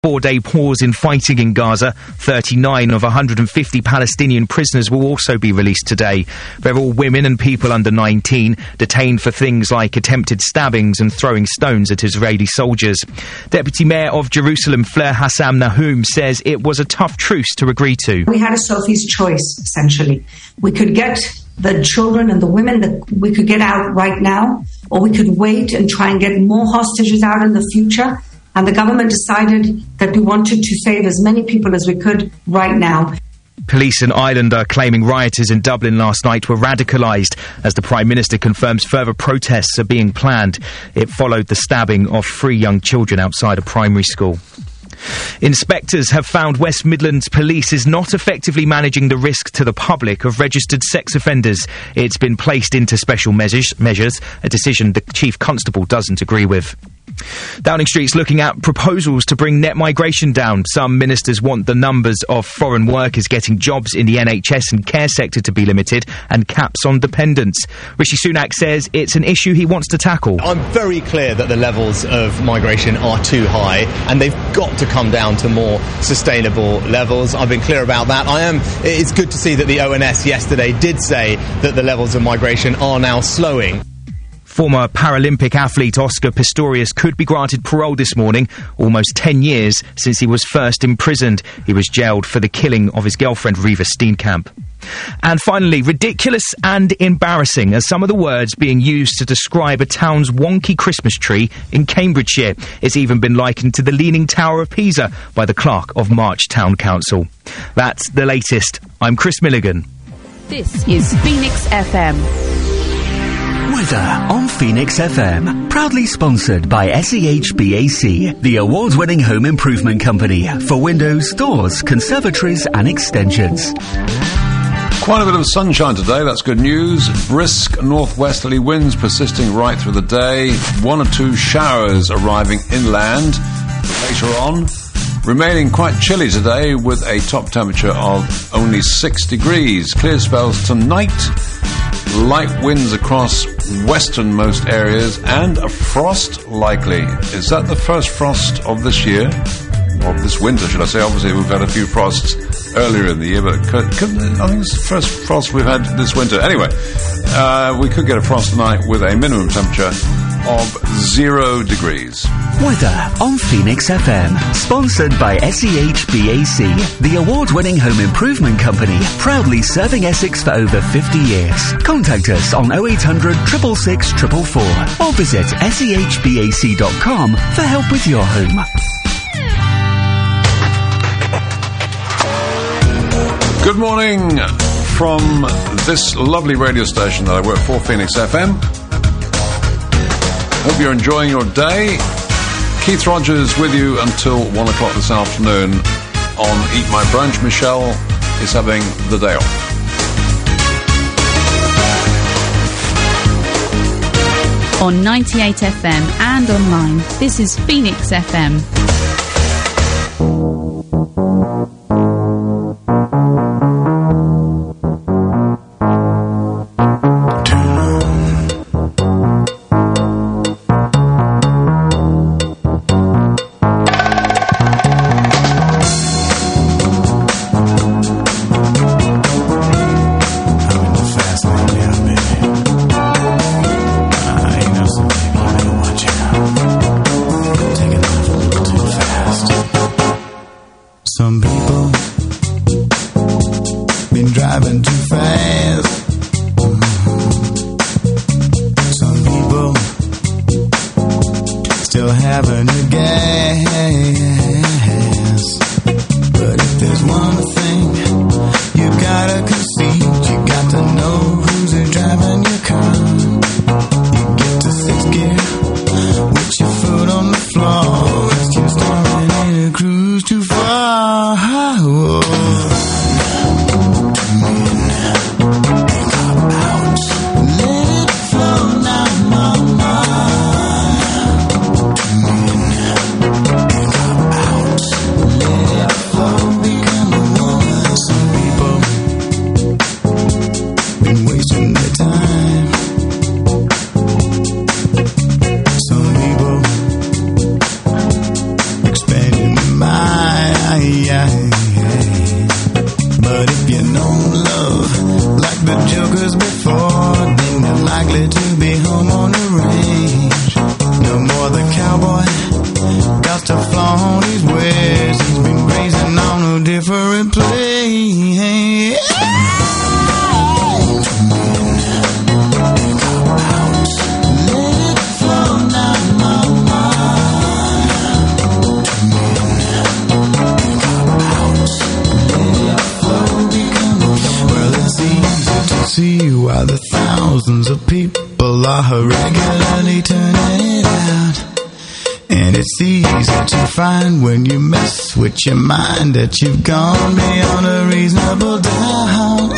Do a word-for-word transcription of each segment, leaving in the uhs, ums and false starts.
Four-day pause in fighting in Gaza. thirty-nine of one hundred fifty Palestinian prisoners will also be released today. They're all women and people under nineteen, detained for things like attempted stabbings and throwing stones at Israeli soldiers. Deputy Mayor of Jerusalem, Fleur Hassam Nahum, says it was a tough truce to agree to. We had a Sophie's choice, essentially. We could get the children and the women that we could get out right now, or we could wait and try and get more hostages out in the future. And the government decided that we wanted to save as many people as we could right now. Police in Ireland are claiming rioters in Dublin last night were radicalised as the Prime Minister confirms further protests are being planned. It followed the stabbing of three young children outside a primary school. Inspectors have found West Midlands Police is not effectively managing the risk to the public of registered sex offenders. It's been placed into special measures, measures, a decision the Chief Constable doesn't agree with. Downing Street's looking at proposals to bring net migration down. Some ministers want the numbers of foreign workers getting jobs in the N H S and care sector to be limited and caps on dependents. Rishi Sunak says it's an issue he wants to tackle. I'm very clear that the levels of migration are too high and they've got to come down to more sustainable levels. I've been clear about that. I am. It's good to see that the O N S yesterday did say that the levels of migration are now slowing. Former Paralympic athlete Oscar Pistorius could be granted parole this morning, almost ten years since he was first imprisoned. He was jailed for the killing of his girlfriend Riva Steenkamp. And finally, ridiculous and embarrassing are some of the words being used to describe a town's wonky Christmas tree in Cambridgeshire. It's even been likened to the Leaning Tower of Pisa by the clerk of March Town Council. That's the latest. I'm Chris Milligan. This is Phoenix F M. Weather on Phoenix F M. Proudly sponsored by S E H B A C, the award-winning home improvement company for windows, doors, conservatories and extensions. Quite a bit of sunshine today, that's good news. Brisk northwesterly winds persisting right through the day. One or two showers arriving inland later on. Remaining quite chilly today with a top temperature of only six degrees. Clear spells tonight. Light winds across westernmost areas and a frost likely. Is that the first frost of this year? Of this winter, should I say. Obviously, we've had a few frosts earlier in the year, but could, could, I think it's the first frost we've had this winter. Anyway, uh, we could get a frost tonight with a minimum temperature of zero degrees. Weather on Phoenix F M. Sponsored by S E H B A C, the award-winning home improvement company, proudly serving Essex for over fifty years. Contact us on oh eight hundred, six six six, four four four or visit S E H B A C dot com for help with your home. Good morning from this lovely radio station that I work for, Phoenix F M. Hope you're enjoying your day. Keith Rogers with you until one o'clock this afternoon on Eat My Brunch. Michelle is having the day off. On ninety-eight F M and online, this is Phoenix F M. Too while the thousands of people are regularly turning it out. And it's easy to find when you mess with your mind that you've gone beyond a reasonable doubt.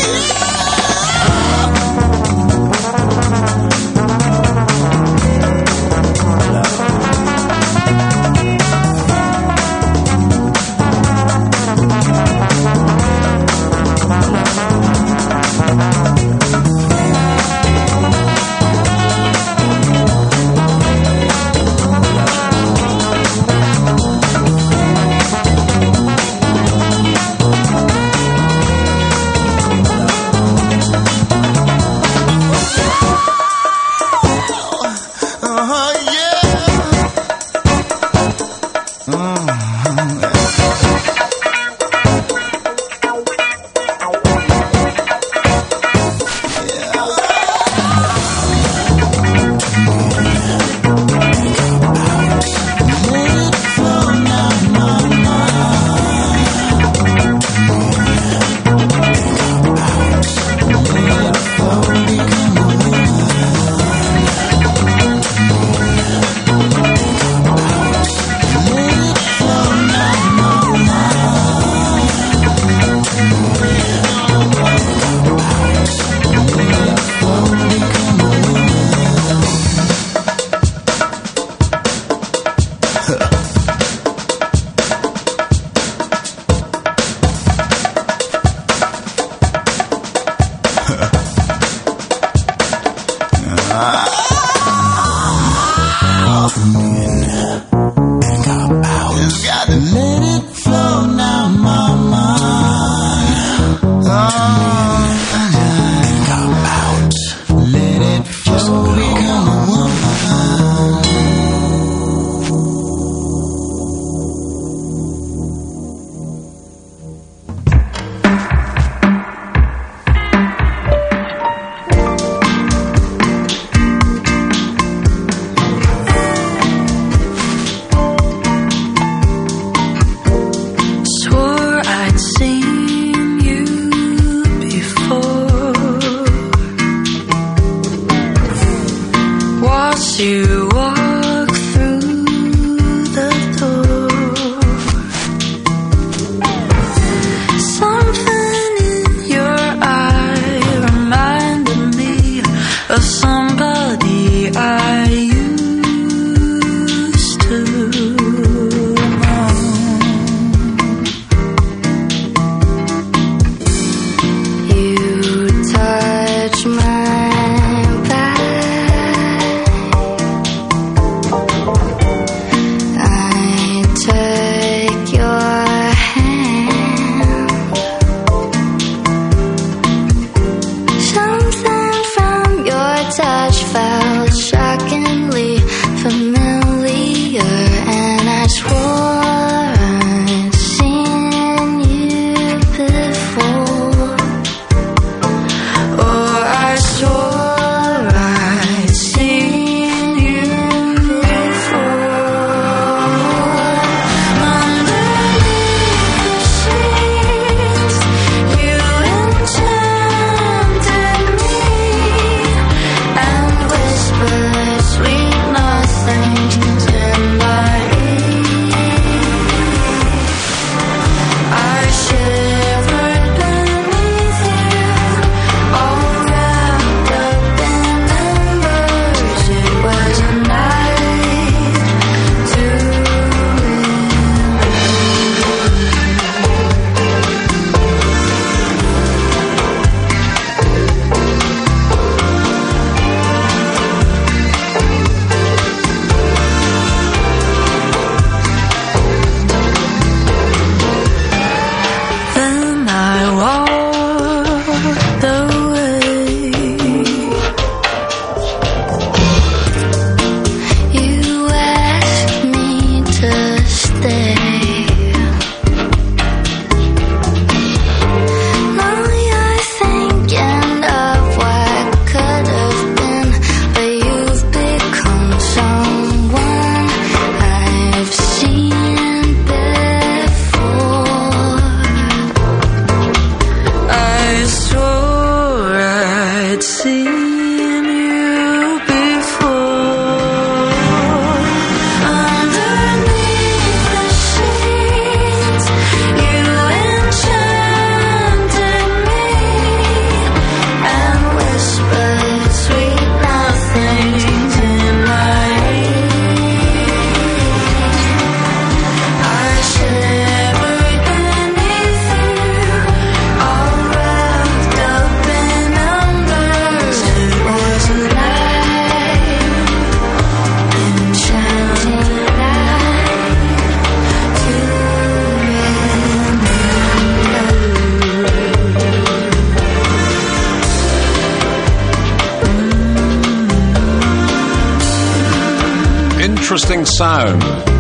Funk sound.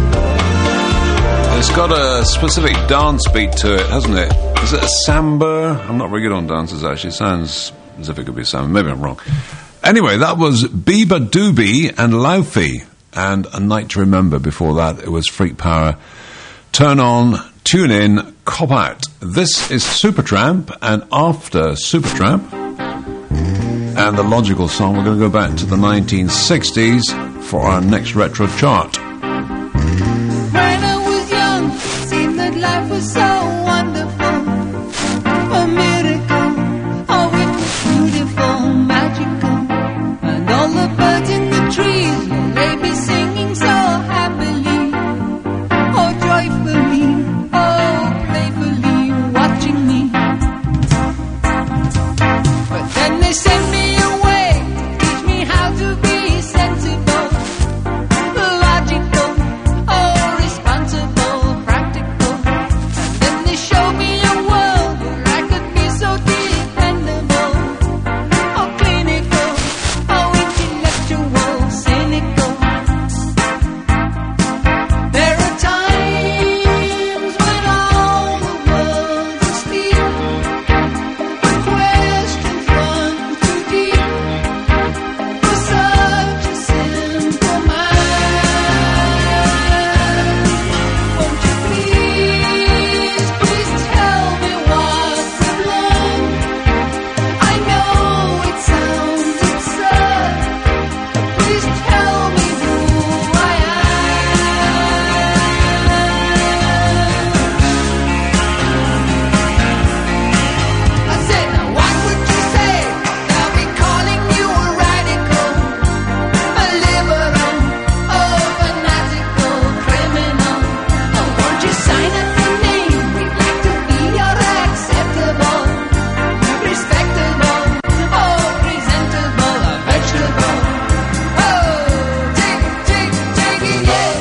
It's got a specific dance beat to it, hasn't it? Is it a samba? I'm not very good on dances, actually. It sounds as if it could be a samba. Maybe I'm wrong. Anyway, that was Biba Doobie and Laufey, and A Night to Remember. Before that, it was Freak Power. Turn on, tune in, cop out. This is Supertramp, and after Supertramp and the Logical Song, we're going to go back to the nineteen sixties for our next retro chart. When I was young, it seemed that life was so wonderful, a miracle. Oh, it was beautiful, magical, and all the birds in the trees, will they be singing so happily, oh joyfully, oh playfully, watching me. But then they sent me away to teach me how to be sensible, logical, oh responsible, practical. And then they showed me a world where I could be so dependable, oh clinical, oh intellectual, cynical. There are times when all the world is still, the questions run too deep for such a simple mind. Won't you please, please tell me what we've learned? I know it sounds absurd. Please tell me who I am. I said, now what would you say? They'll be calling you a radical, a liberal, oh fanatical criminal. Oh, won't you sign up your name? We'd like to be your acceptable, respectable, oh presentable, a vegetable. Oh, take, take, take it, yeah.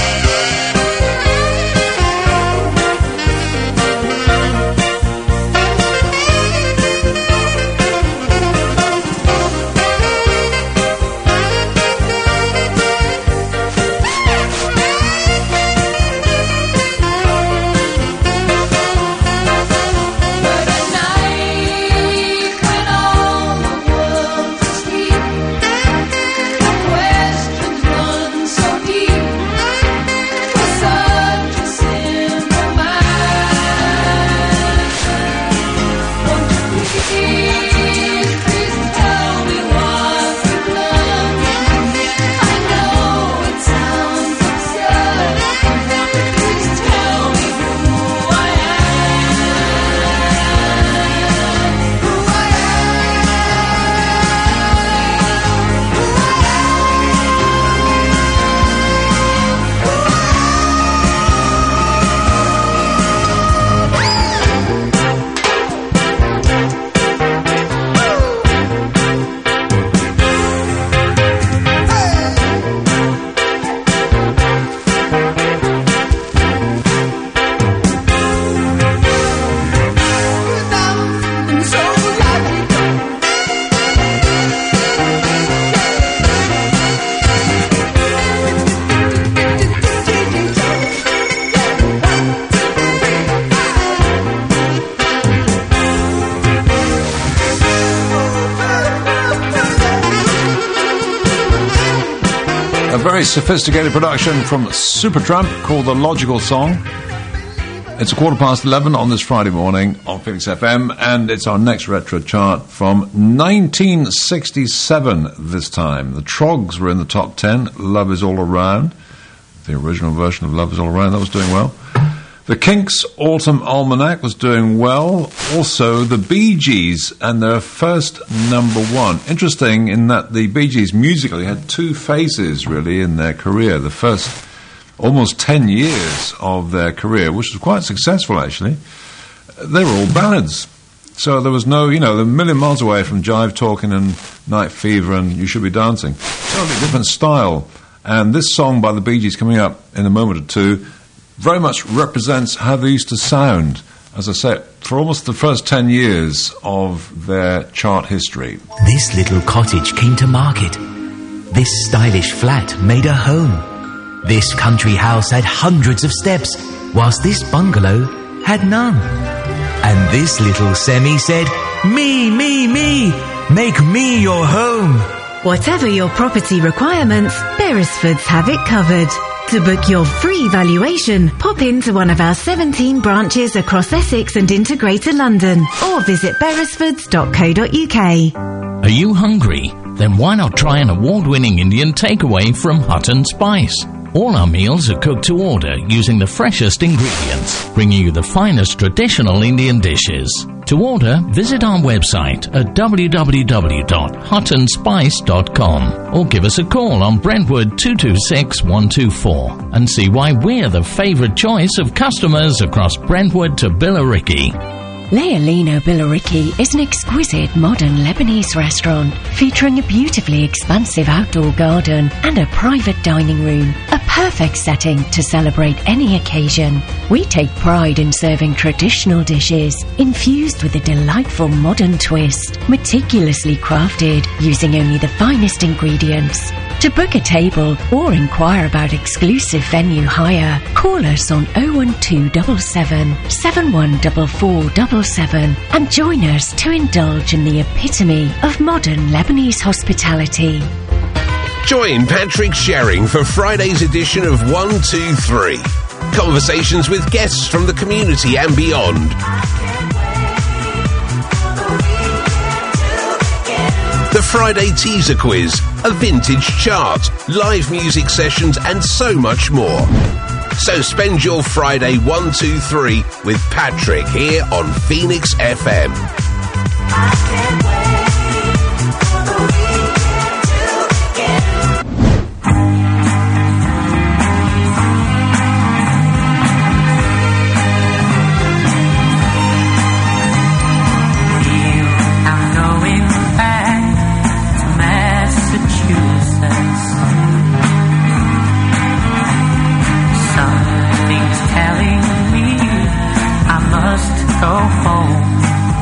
But at night, when all the world's asleep, the questions run so deep for such a simple mind. Won't you please, please tell me what we've learned? I know it sounds absurd. Please tell me who I am. Who I am so logical. A very sophisticated production from Supertramp called The Logical Song. It's a quarter past eleven on this Friday morning on Phoenix F M, and it's our next retro chart from nineteen sixty-seven this time. The Trogs were in the top ten. Love Is All Around, the original version of Love Is All Around, that was doing well. The Kinks' Autumn Almanac was doing well. Also, the Bee Gees and their first number one. Interesting in that the Bee Gees musically had two phases, really, in their career. The first almost ten years of their career, which was quite successful, actually, they were all ballads. So there was no, you know, they're a million miles away from Jive Talking and Night Fever and You Should Be Dancing. Totally different style. And this song by the Bee Gees coming up in a moment or two very much represents how they used to sound, as I said, for almost the first ten years of their chart history. This little cottage came to market. This stylish flat made a home. This country house had hundreds of steps, whilst this bungalow had none. And this little semi said, "Me, me, me, make me your home." Whatever your property requirements, Beresfords have it covered. To book your free valuation, pop into one of our seventeen branches across Essex and into Greater London, or visit beresfords dot co dot uk. Are you hungry? Then why not try an award-winning Indian takeaway from Hutton Spice? All our meals are cooked to order using the freshest ingredients, bringing you the finest traditional Indian dishes. To order, visit our website at w w w dot hutton spice dot com or give us a call on Brentwood two two six one two four and see why we're the favourite choice of customers across Brentwood to Billericay. Leolino Billericay is an exquisite modern Lebanese restaurant featuring a beautifully expansive outdoor garden and a private dining room, a perfect setting to celebrate any occasion. We take pride in serving traditional dishes infused with a delightful modern twist, meticulously crafted using only the finest ingredients. To book a table or inquire about exclusive venue hire, call us on oh one two seven seven, seven one four four seven seven and join us to indulge in the epitome of modern Lebanese hospitality. Join Patrick Shering for Friday's edition of one two three. Conversations with guests from the community and beyond. The Friday Teaser Quiz, a vintage chart, live music sessions and so much more. So spend your Friday one two three with Patrick here on Phoenix F M. Go home.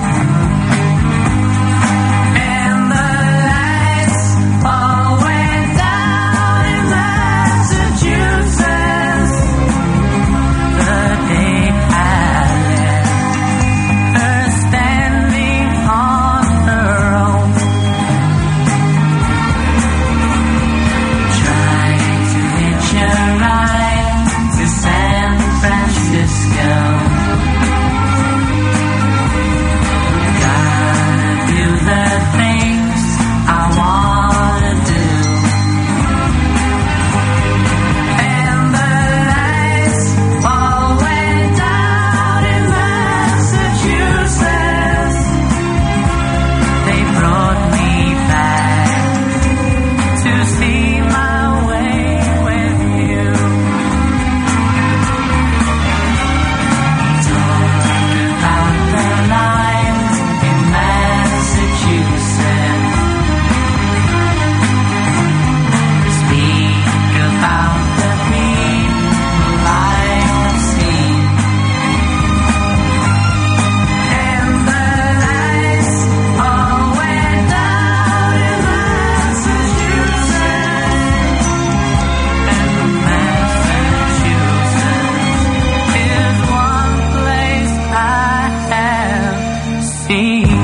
And the lights all went down in Massachusetts the day I left her standing on her own, trying to hitch a ride to San Francisco. The things I wanna do, and the lights all went down in Massachusetts. They brought me back to see my way with you. Talk about the lines in Massachusetts. Speak about the people I've seen, and the lights all went down in Massachusetts, and Massachusetts is one place I have seen.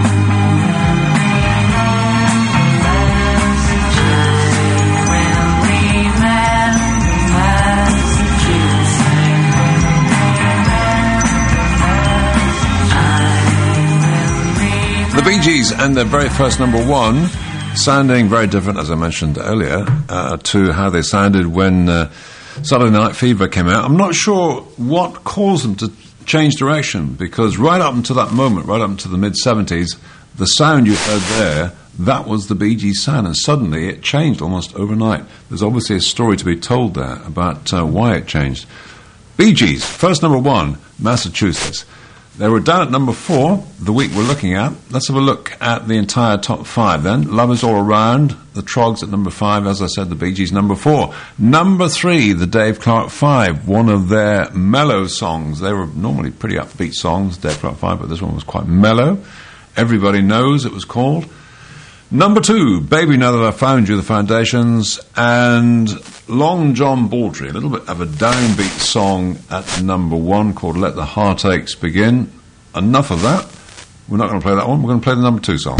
The Bee Gees and their very first number one, sounding very different, as I mentioned earlier, uh, to how they sounded when uh, Saturday Night Fever came out. I'm not sure what caused them to change direction, because right up until that moment, right up until the mid-seventies, the sound you heard there, that was the Bee Gees sound, and suddenly it changed almost overnight. There's obviously a story to be told there about uh, why it changed. Bee Gees, first number one, Massachusetts. They were down at number four the week we're looking at. Let's have a look at the entire top five then. Love Is All Around, the Trogs at number five, as I said, the Bee Gees number four. Number three, the Dave Clark Five, one of their mellow songs. They were normally pretty upbeat songs, Dave Clark Five, but this one was quite mellow. Everybody Knows, it was called. Number two, Baby Now That I Found You, the Foundations, and Long John Baldry, a little bit of a downbeat song at number one called Let the Heartaches Begin. Enough of that. We're not going to play that one. We're going to play the number two song.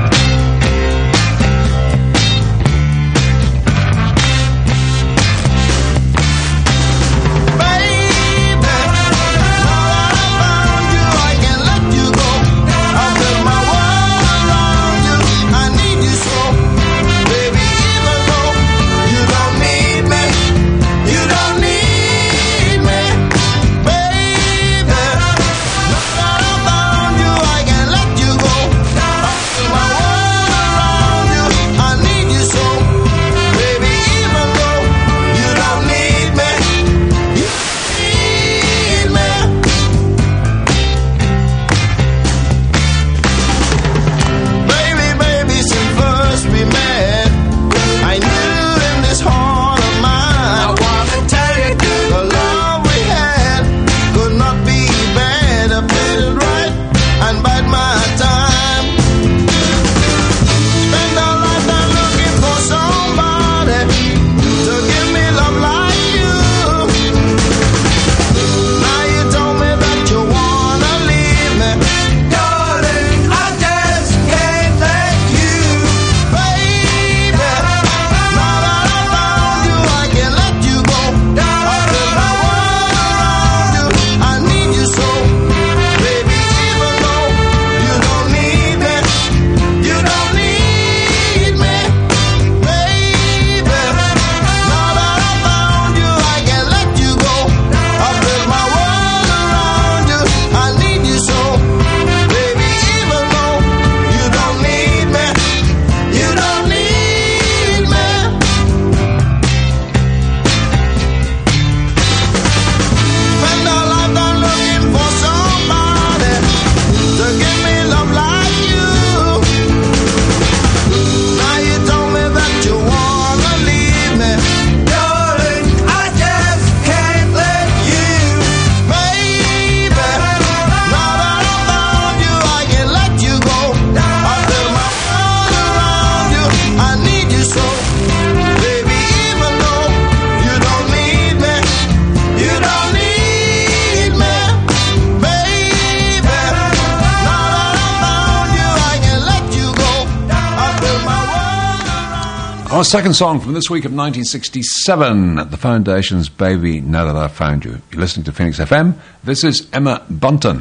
Our second song from this week of nineteen sixty-seven, The Foundations, Baby Now That I Found You. You're listening to Phoenix F M. This is Emma Bunton.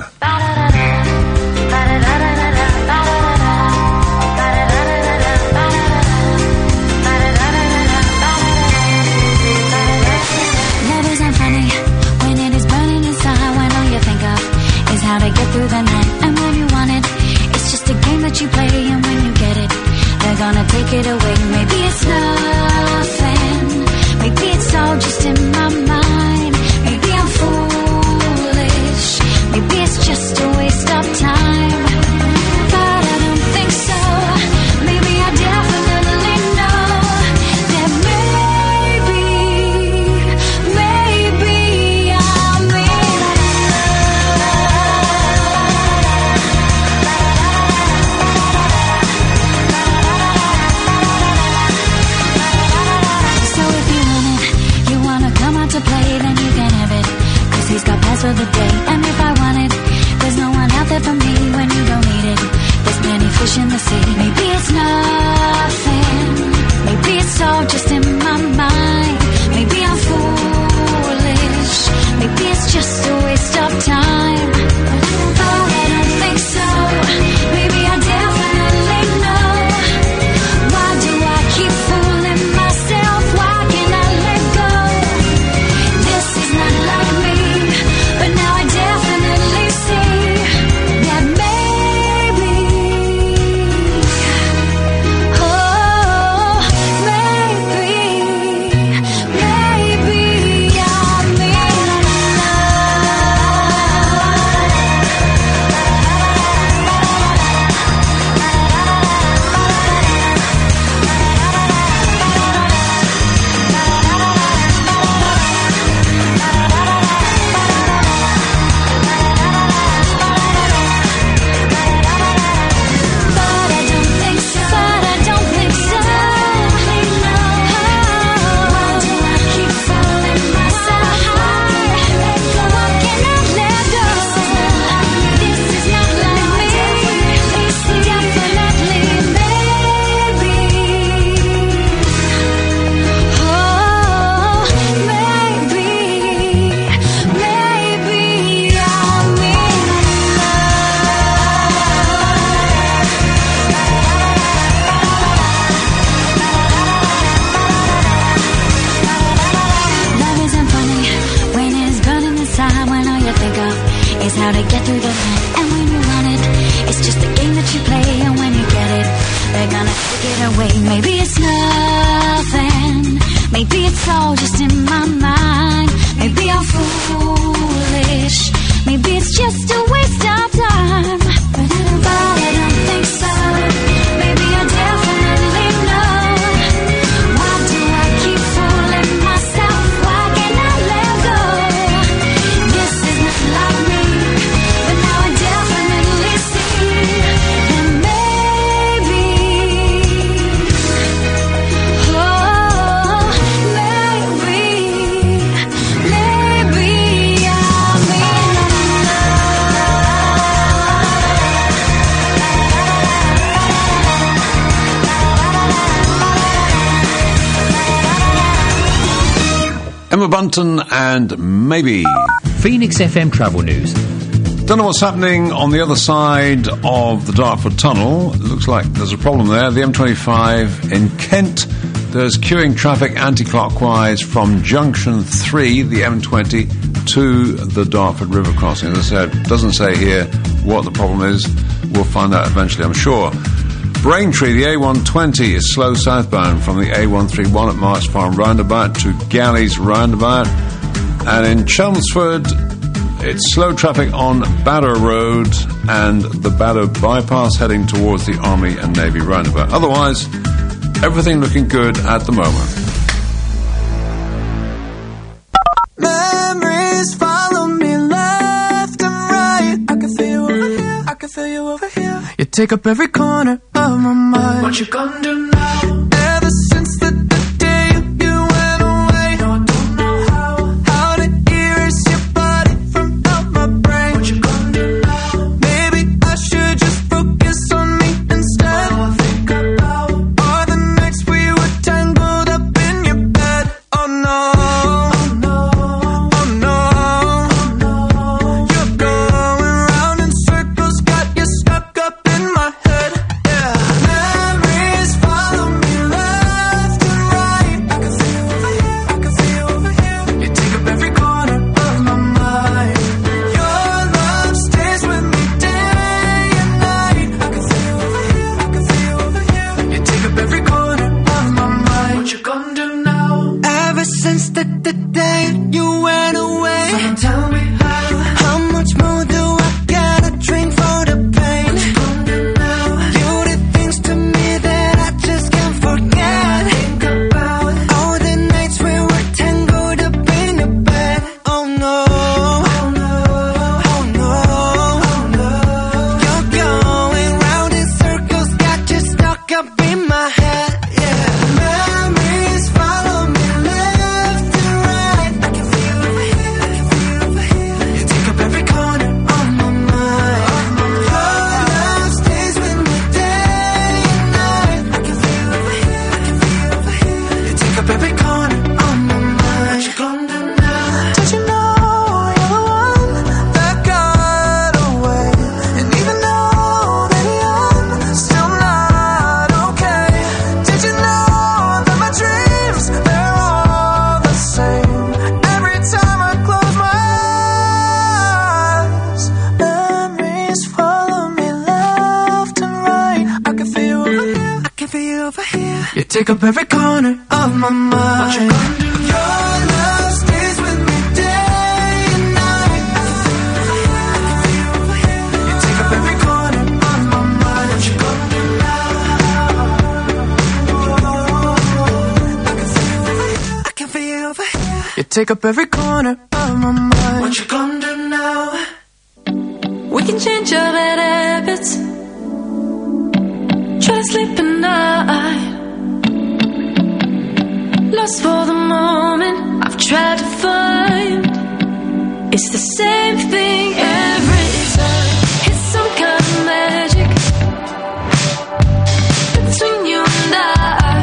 How to get through the night, and when you want it, it's just a game that you play, and when you get it, they're gonna take it away. Maybe it's nothing, maybe it's all just in my mind, maybe I'm foolish, maybe it's just a waste of time, but I don't think so. Maybe I definitely know that maybe, maybe I'm to play, then you can have it, cause he's got plans for the day. And if I want it, there's no one out there for me when you don't need it. There's plenty fish in the sea. Maybe it's nothing, maybe it's all just in my mind, maybe I'm foolish, maybe it's just a waste of time, but I don't think so. Maybe I definitely know. Why do I keep fooling myself? Why can't I let go? This is not like me, but now I definitely see that maybe, oh, maybe, maybe I'm in love. knows how to get through the night. And when you want it, it's just a game that you play. And when you get it, they're gonna take it away. Maybe it's nothing, maybe it's all just in my mind. Maybe I'm foolish, maybe it's just a waste of time. But I don't think so. Maybe I definitely know. Why do I keep fooling myself? Why can't I let go? This is not like me, but now I definitely see that maybe, oh, maybe, maybe I'm in Emma Bunton and Maybe. Phoenix F M travel news. Don't know what's happening on the other side of the Dartford Tunnel. It looks like there's a problem there. The M twenty-five in Kent. There's queuing traffic anti-clockwise from Junction three, the M twenty, to the Dartford River crossing. As I said, it doesn't say here what the problem is. We'll find out eventually, I'm sure. Braintree, the A one twenty is slow southbound from the A one thirty-one at Marks Farm roundabout to Galleys roundabout. And in Chelmsford, it's slow traffic on Badder Road and the Badder bypass heading towards the Army and Navy roundabout. Otherwise, everything looking good at the moment. Memories follow me left and right. I can feel you over here, I can feel you over here. You take up every corner of my mind. What you gonna do now? Ever since the, the day you went away, no, I don't know how, how to erase your body from out my brain. What you gonna do now? Maybe I should just focus on me instead. All I think about are the nights we were tangled up in your bed. Oh no, oh no, oh no, oh no. You're going round in circles, got you stuck up in my head. Yeah, memories follow me left and right. I can feel you over here, I can feel you over here. You take up every corner of my mind. Your love stays with me day and night. I can feel you over here, I can feel you over here. You take up every corner of my mind. What you gonna do now? Ever since the, the day you went away, someone tell me how. How much more do I gotta drink for the pain? What you gonna do now? You did things to me that I just can't forget. Think about all the nights we were tangled up in your bed. Oh no, oh no, oh no, oh no. You're going round in circles, got you stuck up in my head. Yeah, memories follow me left and right. I can feel you over here, I can feel you over here. You take up every corner of my mind. Your love stays with me day and night. I can feel you over here, I can feel you over here. You take up every corner of my mind. What you gonna do now? Don't you know you're the one that got away? And even though that I'm still not okay, did you know that my dreams, they're all the same? Every time I close my eyes, memories follow me left and right. I can feel you over here, I can feel you over here. You take up every corner of my mind. What you gonna do? Your love stays with me day and night. I can feel you over here, I can feel you over here. You take up every corner of my mind. What you gonna do now? I can feel you over here, I can feel you over here. You take up every corner of my mind. What you gonna do now? We can change our bad habits. Try to sleep at night. Lost for the moment, I've tried to find. It's the same thing every time. It's some kind of magic between you and I.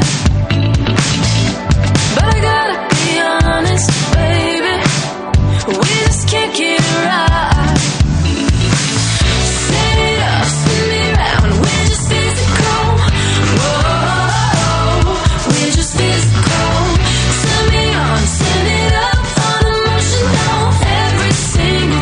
But I gotta be honest, baby, we just can't get it right. Set it up, spin me round, we're just physical. Whoa, we're just physical. Turn me on, turn it up, unemotional. Every single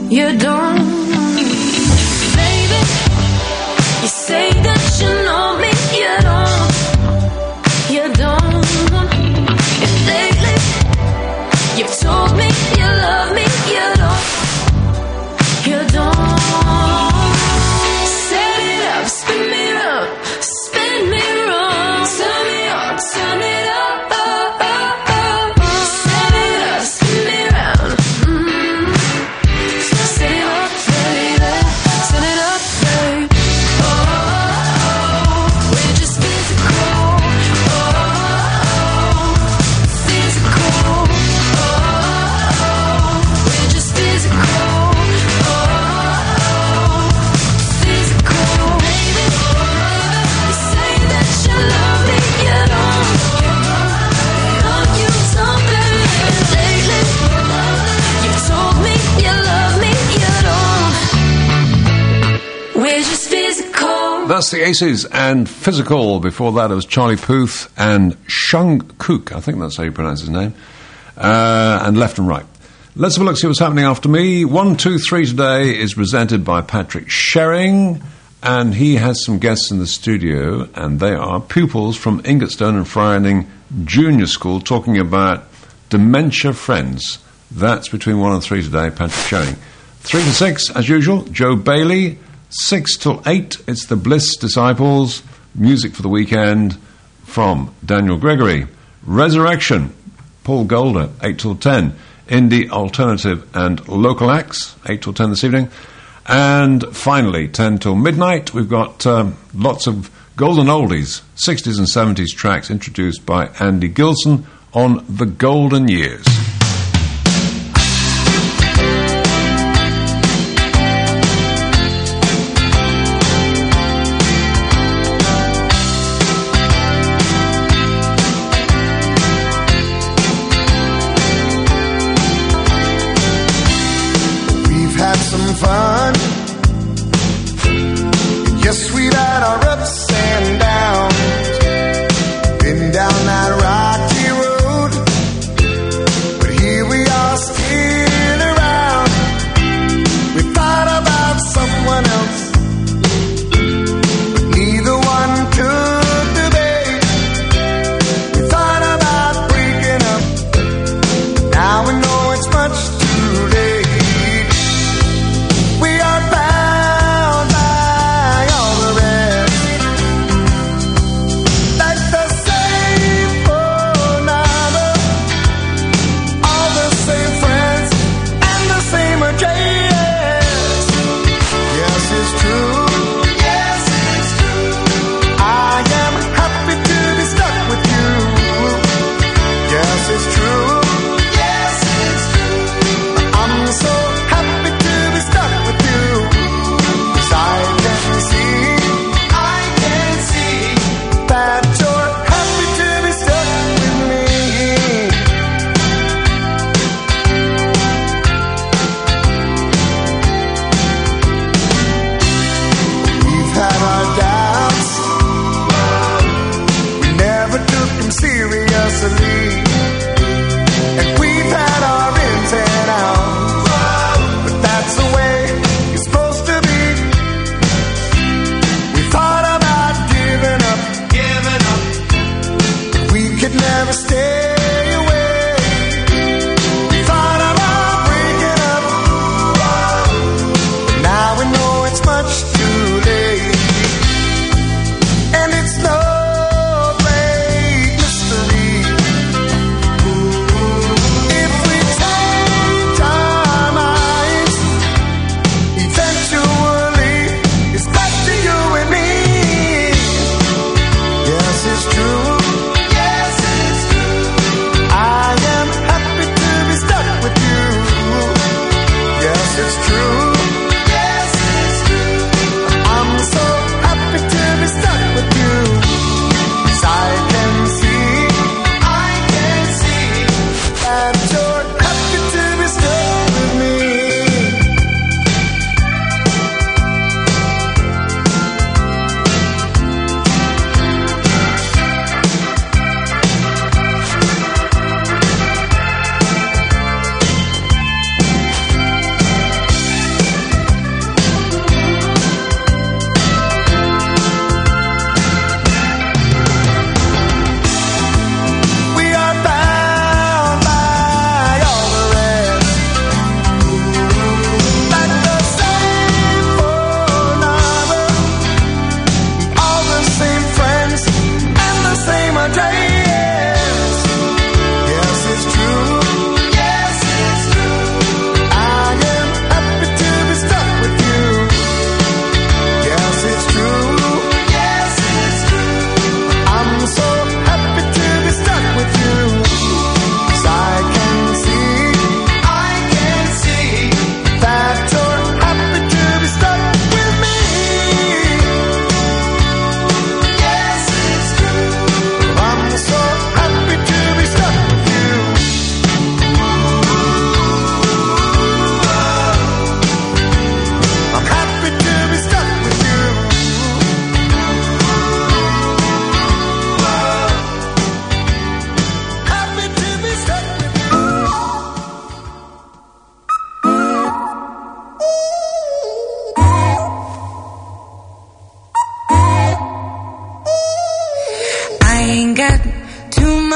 you don't. Baby, you say that you know me, you don't. You don't. And lately, you've told me you love me, you don't. You don't. Set it up, spin me round, spin me round. Turn me on, turn it up. Oh, oh, oh, oh. Set it up, spin me round. Mm. Set it up, baby. Set it up, baby. Oh, oh, oh. We're just physical. Oh, oh, oh. Physical. Oh, oh, oh. We're just physical. That's the Aces and Physical. Before that, it was Charlie Puth and Shung Kook. I think that's how you pronounce his name. Uh, and Left and Right. Let's have a look, see what's happening after me. One, two, three today is presented by Patrick Sherring, and he has some guests in the studio, and they are pupils from Ingatstone and Friarning Junior School talking about dementia friends. That's between one and three today, Patrick Sherring. Three to six, as usual, Joe Bailey. Six till eight, it's the Bliss Disciples. Music for the weekend from Daniel Gregory. Resurrection, Paul Golder, eight till ten. Indie, alternative and local acts, eight till ten this evening. And finally, ten till midnight, we've got um, lots of golden oldies, sixties and seventies tracks introduced by Andy Gilson on The Golden Years. Fun. Yes, we've had our ups and downs, been down that rocky road,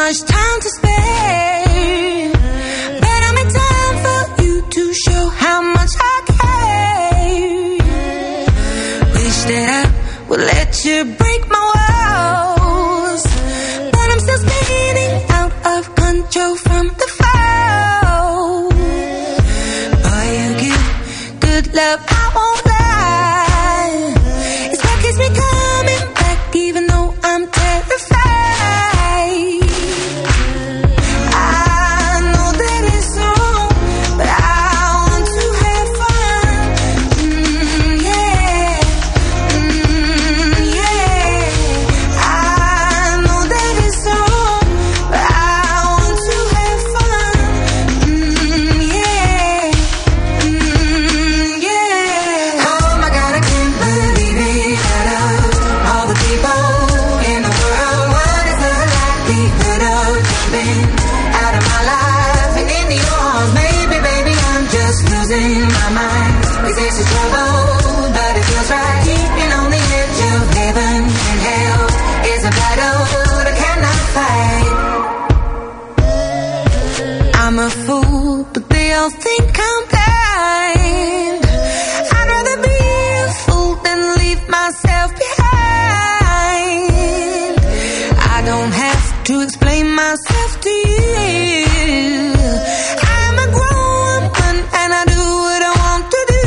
much time to spare, but I make time for you to show how much I care. Wish that I would let you break my walls, but I'm still spinning out of control from the fall. Boy, you give good love, I won't lie. It's what keeps me coming back, even though I'm terrified. I know that it's wrong, but I want to have fun. Mm, yeah, mm, yeah. I know that it's wrong, but I want to have fun. Mm, yeah, mm, yeah. Oh my God, I can't believe it. Out of all the people in the world, what is the likelihood of jumping out of my life and into yours? Maybe, baby, I'm just losing my mind. This is the trouble, but it feels right. Keeping on the edge of heaven and hell is a battle that I cannot fight. I'm a fool, but they all think I'm blind. I'd rather be a fool than leave myself behind. I don't have to explain myself to you. I'm a grown woman and I do what I want to do.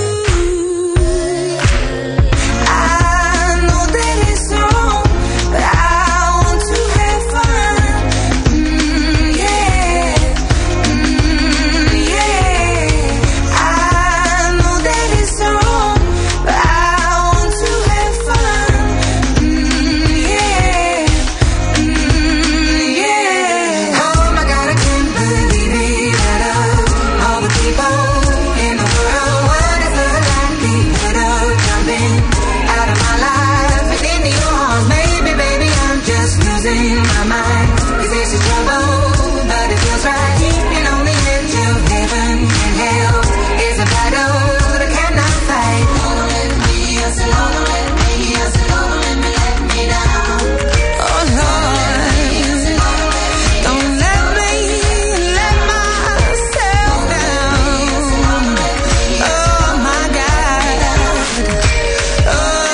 I know that it's wrong, but I want to have fun. Mm, yeah, mm, yeah. I know that it's wrong, but I want to have fun. Mm, yeah, mm, yeah. Oh my God, I can't believe it. Out of all the people in the world, what is the likelihood of jumping out of my life and into yours? Maybe, baby, I'm just losing my mind. This is the trouble, but it feels right. Keeping on the edge of heaven and hell is a battle that I cannot fight. Don't let me, yes, don't let me, yes, don't let me let me down. Oh Lord, don't let me let myself down. Oh my God. Oh,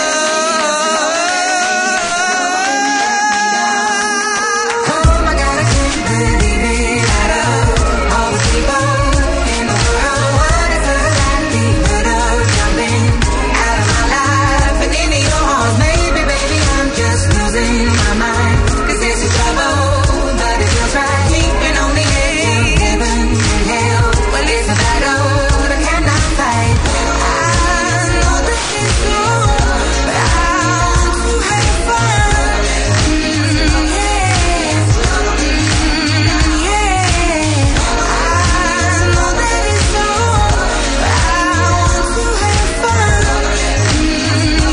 oh my God, I can't believe it. Out of all the people in the world, what is the likelihood of jumping out of my life and into yours? Maybe, baby, I'm just losing my mind. 'Cause this is trouble, but it feels right. Keeping on the edge of heaven and hell. Well, it's a battle that I cannot fight. I know that it's wrong, but I want to have fun. Mm, yeah, mm, yeah. I know that it's wrong, but I want to have fun. Mm,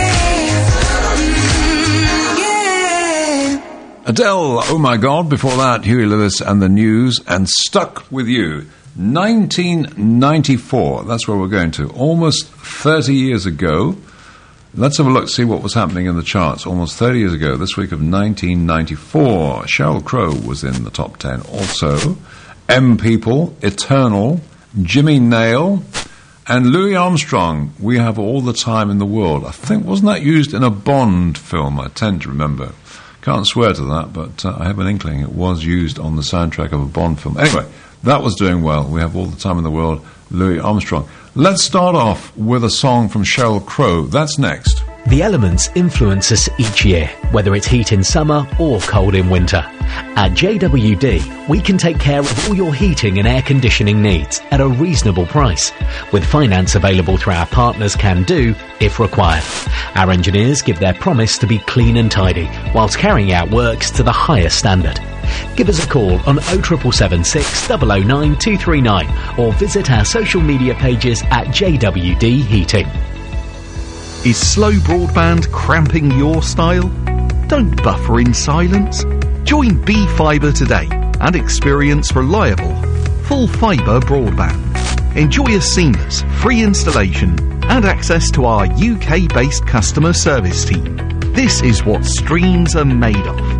yeah, mm, yeah. Adele, Oh My God. Before that, Huey Lewis and the News, and Stuck With You. nineteen ninety-four, that's where we're going to. Almost thirty years ago. Let's have a look, see what was happening in the charts. Almost thirty years ago, this week of nineteen ninety-four, Sheryl Crow was in the top ten. Also, M People, Eternal, Jimmy Nail, and Louis Armstrong, We Have All the Time in the World. I think, wasn't that used in a Bond film? I tend to remember. Can't swear to that, but uh, I have an inkling it was used on the soundtrack of a Bond film. Anyway, that was doing well. We Have All the Time in the World, Louis Armstrong. Let's start off with a song from Sheryl Crow. That's next. The elements influence us each year, whether it's heat in summer or cold in winter. At J W D, we can take care of all your heating and air conditioning needs at a reasonable price, with finance available through our partners Can Do if required. Our engineers give their promise to be clean and tidy, whilst carrying out works to the highest standard. Give us a call on oh seven seven six, zero zero nine two three nine or visit our social media pages at J W D Heating. Is slow broadband cramping your style? Don't buffer in silence. Join B Fibre today and experience reliable, full fibre broadband. Enjoy a seamless, free installation and access to our U K-based customer service team. This is what streams are made of.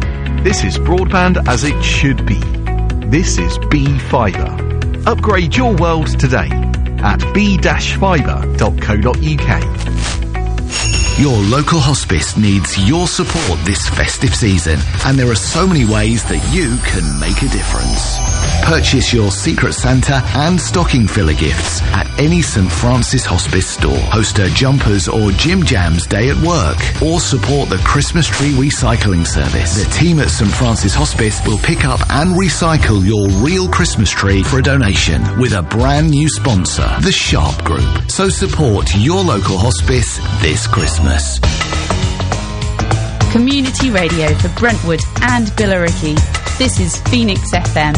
This is broadband as it should be. This is B Fibre. Upgrade your world today at b dash fibre dot co dot u k. Your local hospice needs your support this festive season, and there are so many ways that you can make a difference. Purchase your Secret Santa and stocking filler gifts at any St Francis Hospice store. Host a Jumpers or Jim Jams day at work, or support the Christmas tree recycling service. The team at St Francis Hospice will pick up and recycle your real Christmas tree for a donation with a brand new sponsor, the Sharp Group. So support your local hospice this Christmas. Community radio for Brentwood and Billericay. This is Phoenix F M.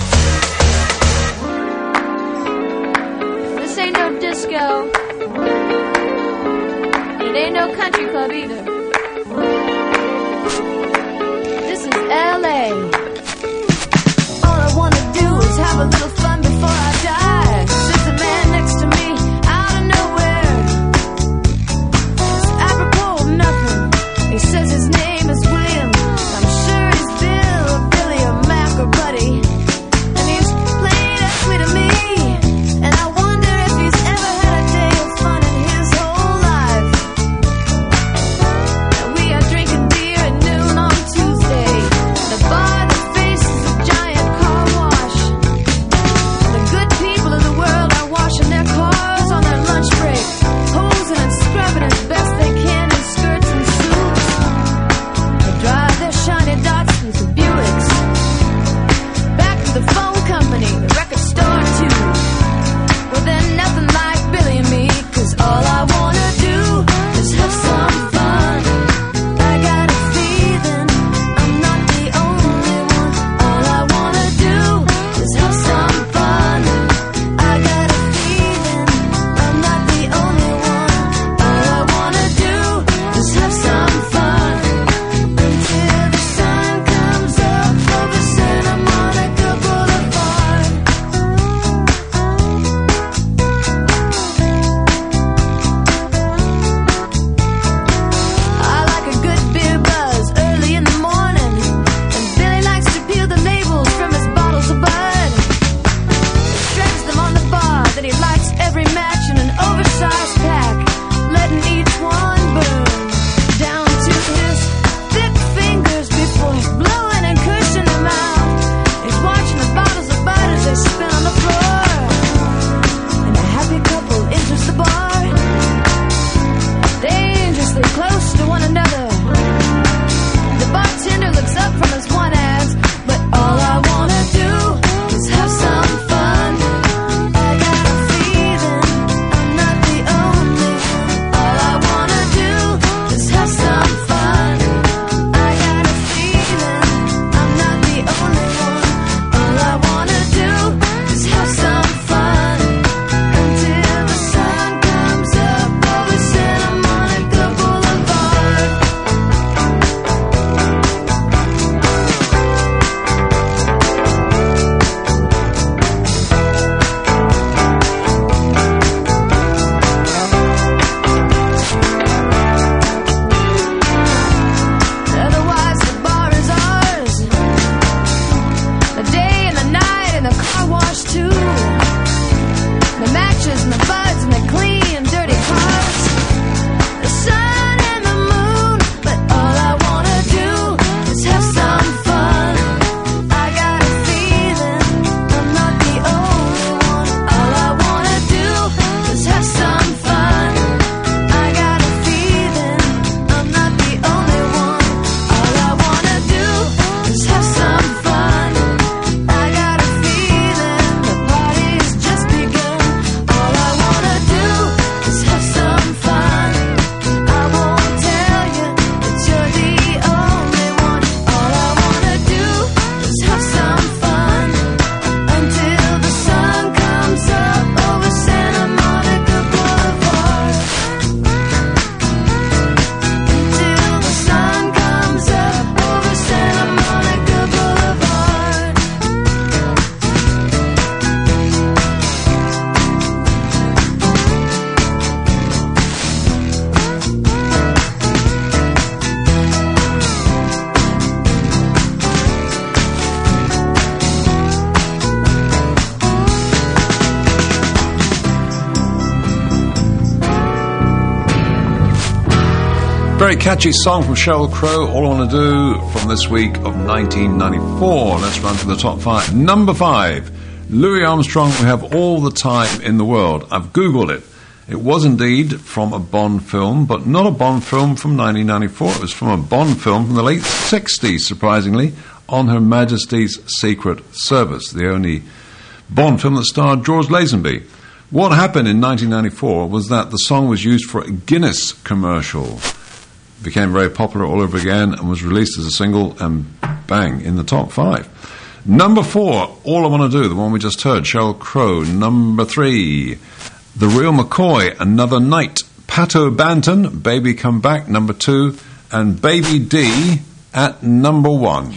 This ain't no disco. It ain't no country club either. This is L A. All I wanna do is have a little fun before I die. Sits a man next to me out of nowhere. It's apropos of nothing. He says his name is William. I'm sure he's Bill or Billy or Mac or Buddy. And he's playing that sweet to me. And I wonder if he's ever had a day of fun in his whole life. And we are drinking beer at noon on Tuesday. The bar that faces a giant car wash. The good people of the world are washing their cars on their lunch break, posing and scrubbing as best they can in skirts and suits. They drive their shiny Datsuns and Buicks back to the phone company, the record store too. Well, they're nothing like Billy and me, 'cause all I wanna do is have some fun. I got a feeling I'm not the only one. All I wanna do is have some fun. I got a feeling I'm not the only one. All I wanna do is have some fun until the sun comes up over Santa Monica Boulevard. I like a good beer buzz early in the morning, and Billy likes to peel the labels from his bottles of Bud. He shreds them on the bar, then he lights every match in an oversized pack, letting each one burn down to his thick fingers before blowing and cushing them out. He's watching the bottles of Bud as they spin on the floor, and a happy couple enters the bar, dangerously close to one another. The bartender looks up from his one ass, but all I wanna do is have some fun. I got a feeling I'm not the only very catchy song from Sheryl Crow, All I Want to Do, from this week of nineteen ninety-four. Let's run to the top five. Number five, Louis Armstrong, We Have All the Time in the World. I've Googled it. It was indeed from a Bond film, but not a Bond film from nineteen ninety-four. It was from a Bond film from the late sixties, surprisingly, on Her Majesty's Secret Service, the only Bond film that starred George Lazenby. What happened in nineteen ninety-four was that the song was used for a Guinness commercial. It became very popular all over again and was released as a single, and bang, in the top five. Number four, All I Want to Do, the one we just heard, Sheryl Crow. Number three, The Real McCoy, Another Night. Pato Banton, Baby Come Back, number two. And Baby D at number one.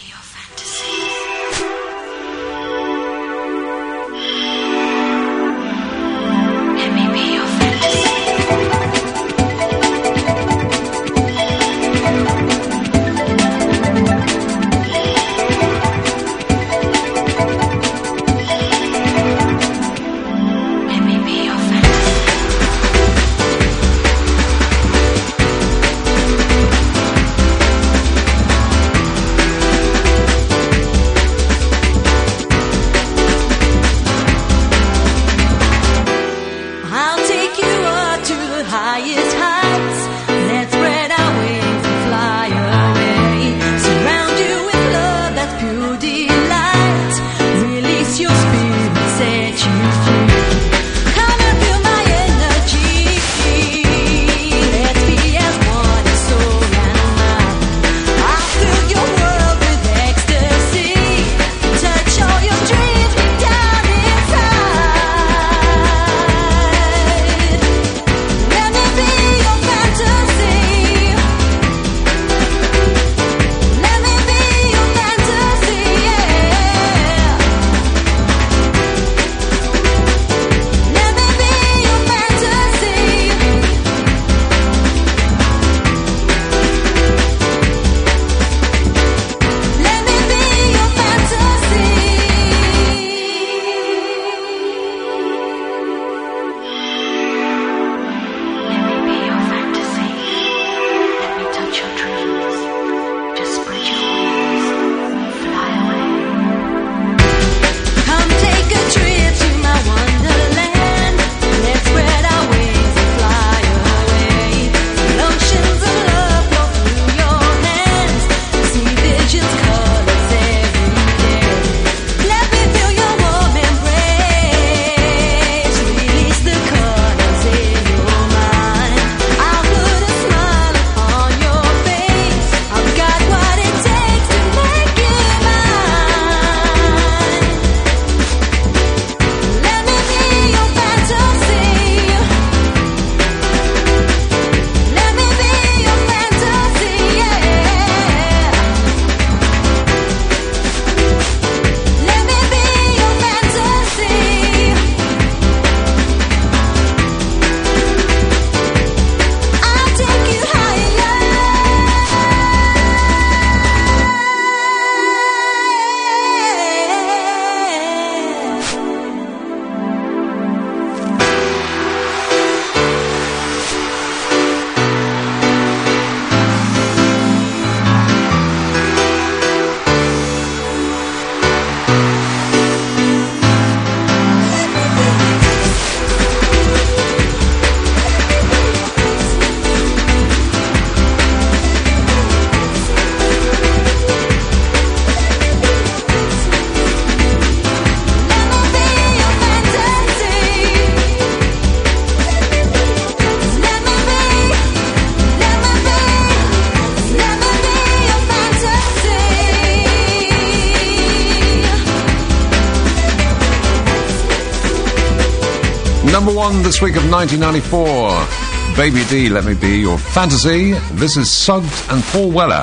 Number one this week of nineteen ninety-four. Baby D, Let Me Be Your Fantasy. This is Suggs and Paul Weller.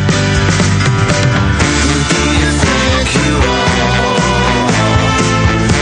Who do you think you are?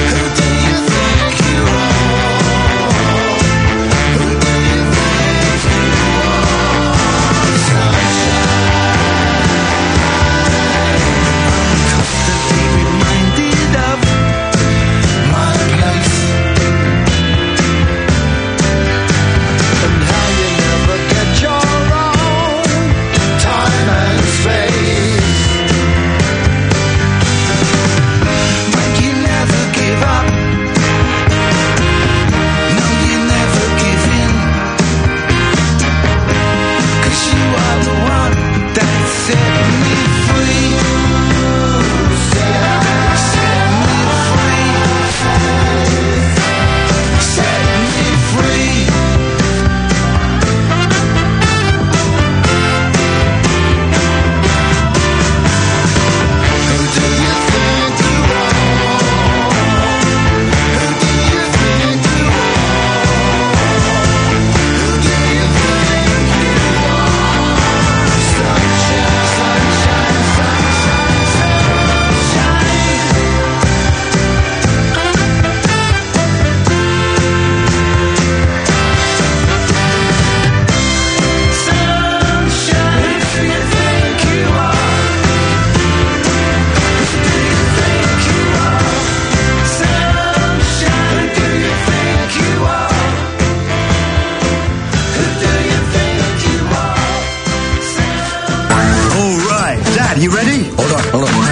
Are you ready? Hold on, hold on.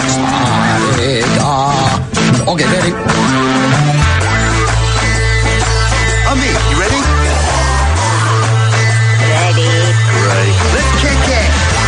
Okay, ready. Ami, you ready? Ready. Great. Let's kick it.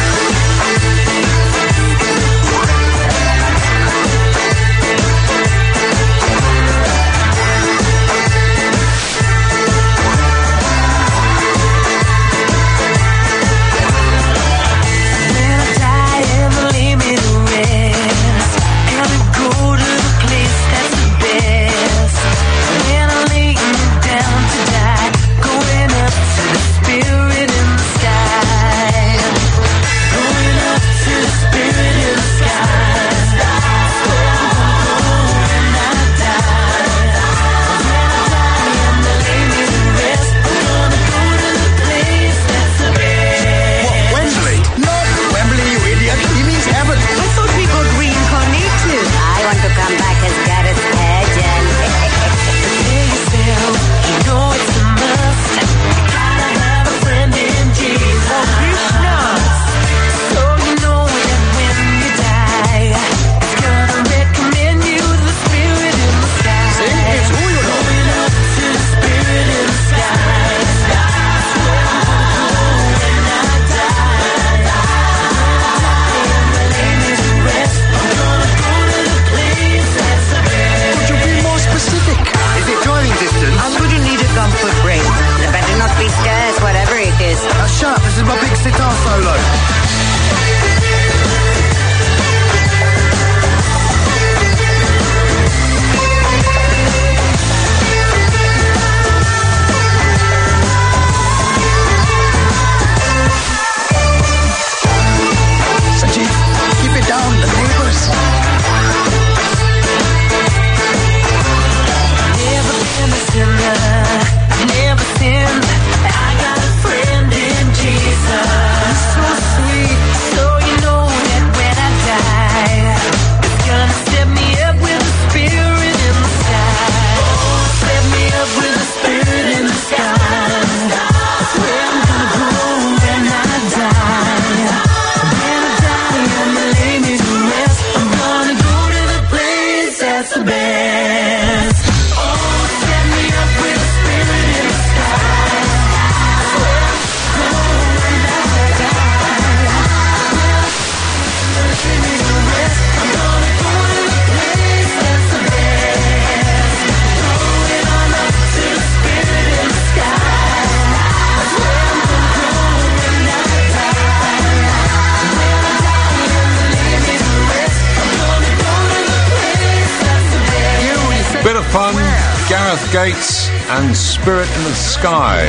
Fun, Gareth Gates and Spirit in the Sky.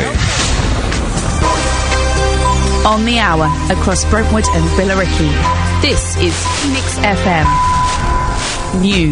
On the hour, across Brentwood and Billericay. This is Phoenix F M News.